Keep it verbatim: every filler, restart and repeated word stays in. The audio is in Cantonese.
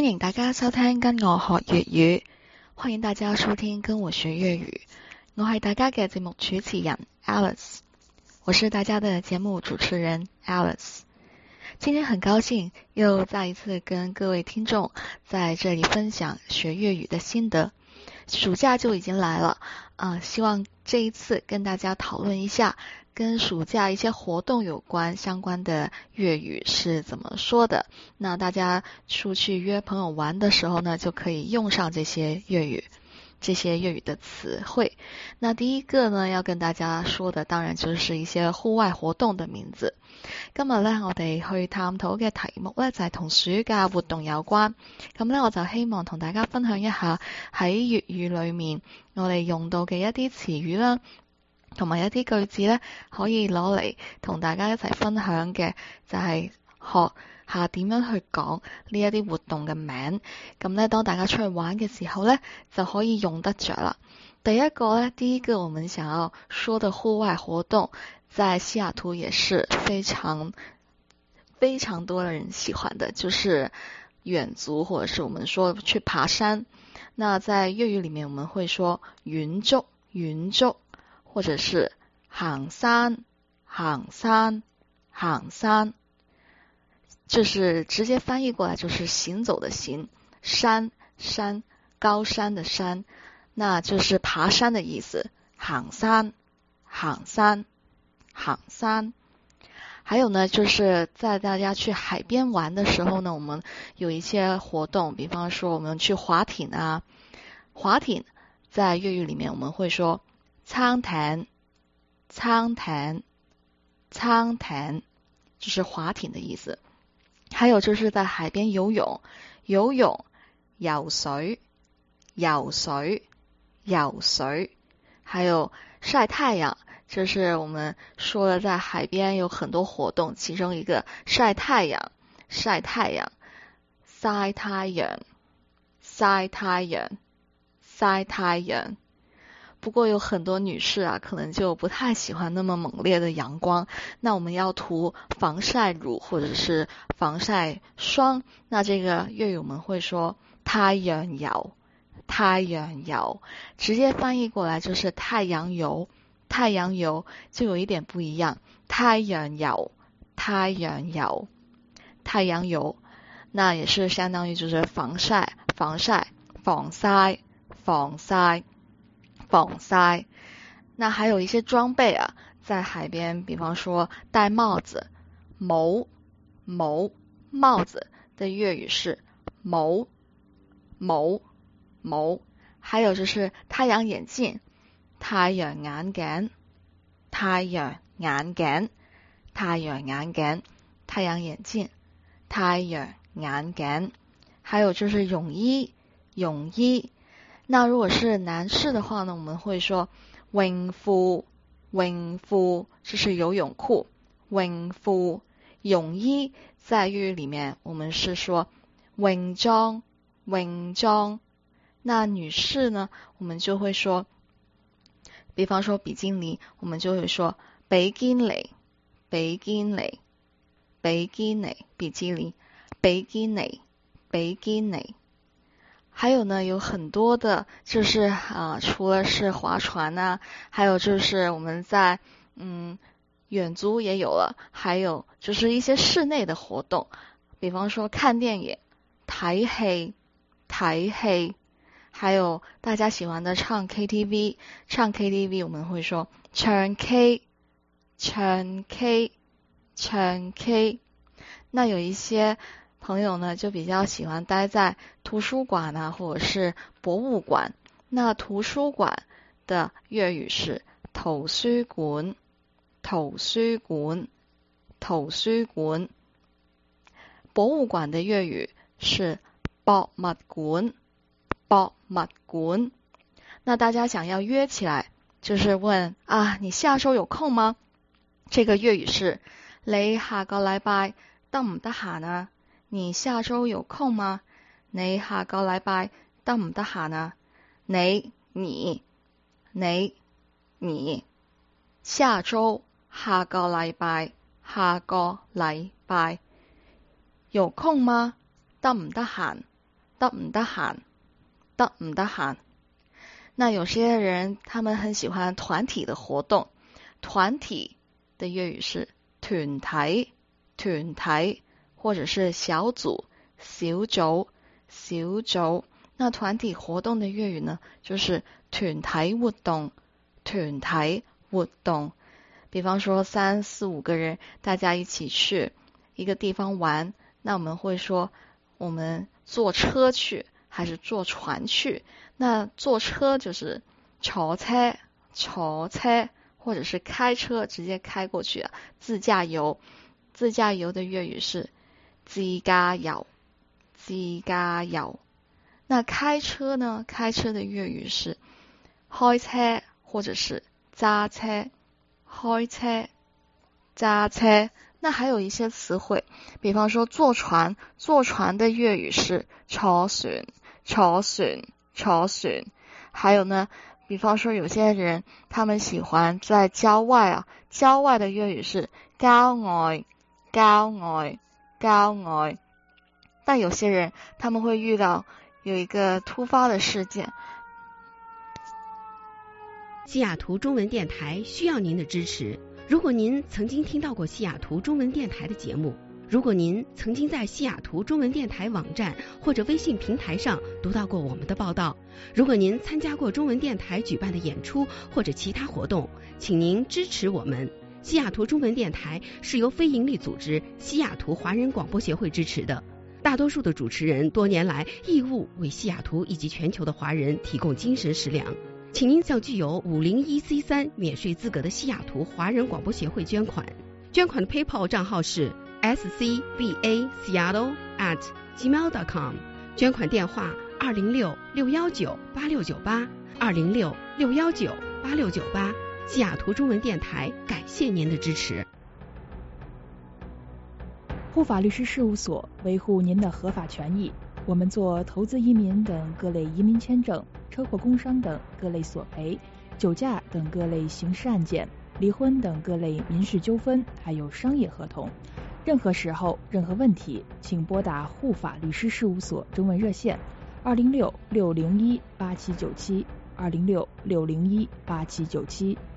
歡迎大家收聽跟我學粵語，歡迎大家收聽跟我學粵語。我係大家嘅節目主持人 Alice， 我是大家的節目主持人 Alice。今天很高興又再一次跟各位聽眾在這裡分享學粵語的心得。暑假就已經來了，啊、呃，希望這一次跟大家討論一下跟暑假一些活動有關相關的粵語是怎麼說的。那大家出去約朋友玩的時候呢，就可以用上這些粵語，這些粵語的詞彙。那第一個呢，要跟大家說的當然就是一些戶外活動的名字。今日咧，我哋去探討嘅題目咧就係同暑假活動有關。咁咧，我就希望同大家分享一下喺粵語裏面我哋用到嘅一啲詞語啦，同埋一啲句子咧，可以攞嚟同大家一齊分享嘅，就係學下點樣去講呢一啲活動嘅名。咁咧，當大家出去玩嘅時候咧，就可以用得着啦。第一個咧，第一個我們想要說的戶外活動，在西雅圖也是非常非常多的人喜歡的，就是遠足，或者是我們說去爬山。那在粵語裏面我們會說遠足、遠足，或者是行山、行山、行山，就是直接翻譯過來就是行走的行，山山高山的山，那就是爬山的意思。行山、行山、行山。還有呢，就是在大家去海邊玩的時候呢，我們有一些活動，比方說我們去划艇啊，划艇在粵語裏面我們會說撐艇、撐艇、撐艇，就是划艇的意思。還有就是在海邊游泳，游泳、游水、游水、游水。還有曬太陽，就是我們說的在海邊有很多活動，其中一個曬太陽，曬太陽，曬太陽，曬太陽，曬太陽。不過有很多女士啊，可能就不太喜歡那麼猛烈的陽光，那我們要塗防曬乳或者是防曬霜，那這個粵語我們會說太陽油，太陽油，直接翻譯過來就是太陽油，太陽油就有一點不一樣，太陽油，太陽油，太陽油，那也是相當於就是防曬，防曬，防曬，防曬，防曬。那還有一些裝備啊，在海邊，比方說戴帽子，帽，帽，帽子的粵語是帽，帽，帽。還有就是太陽眼鏡，太陽眼鏡，太陽眼鏡，太陽眼鏡，太陽眼鏡，太陽眼鏡。還有就是泳衣，泳衣。那如果是男士的話呢，我們會說泳褲，泳褲就是游泳褲，泳褲。泳衣在粵語裏面我們是說泳裝，泳裝。那女士呢，我們就會說，比方說比基尼，我們就會說比基尼，比基尼，比基尼，比基尼，比基尼，比基尼。還有呢，有很多的，就是啊、呃，除了是划船啊，還有就是我們在嗯遠足也有了，還有就是一些室內的活動，比方說看電影、睇戲、睇戲。還有大家喜歡的唱 K T V， 唱 K T V 我們會說唱 K， 唱 K， 唱 K。那有一些朋友呢，就比較喜歡待在圖書館啊，或者是博物館。那圖書館的粵語是圖書館，圖書館，圖書館。博物館的粵語是博物館，博物館。那大家想要約起來，就是問啊，你下周有空嗎？這個粵語是你下個禮拜得唔得閒啊？你下周有空嗎？你下個禮拜得唔得閒啊？你你你你下周下個禮拜下個禮拜有空嗎？得唔得閒？ 得唔得閒，得唔得閒。那有些人他們很喜歡團體的活動，團體的粵語是團體，團體，或者是小組，小組，小組。那團體活動的粵語呢，就是團體活動，團體活動。比方說三四五個人，大家一起去一個地方玩，那我們會說我們坐車去還是坐船去。那坐車就是坐車，坐車，或者是開車直接開過去，自駕遊。自駕遊的粵語是自駕遊，自駕遊。那開車呢？開車的粵語是開車，或者是揸車，開車，揸車。那還有一些詞彙，比方說坐船，坐船的粵語是坐船，坐船，坐船。還有呢，比方說有些人他們喜歡在郊外啊，郊外的粵語是郊外，郊外，郊外。但有些人他們會遇到有一個突發的事件。 西雅圖中文電台需要您的支持。如果您曾經聽到過西雅圖中文電台的節目，如果您曾經在西雅圖中文電台網站或者微信平台上讀到過我們的報道，如果您參加過中文電台舉辦的演出或者其他活動，請您支持我們。西雅圖中文電台是由非營利組織西雅圖華人廣播協會支持的。大多數的主持人多年來義務為西雅圖以及全球的華人提供精神食糧，請您向具有五零一 C 三免稅資格的西雅圖華人廣播協會捐款。捐款的 PayPal 賬號是 s c b a seattle at gmail dot com， 捐款電話二零六六一九八六九八，二零六六一九八六九八。西雅圖中文電台感謝您的支持。 護法律師事務所，維護您的合法權益。我們做投資移民等各類移民簽證、車禍工傷等各類索賠、酒駕等各類刑事案件、離婚等各類民事糾紛，還有商業合同。任何時候、任何問題，請撥打護法律師事務所中文熱線二零六六零一八七九七，二零六六零一八七九七。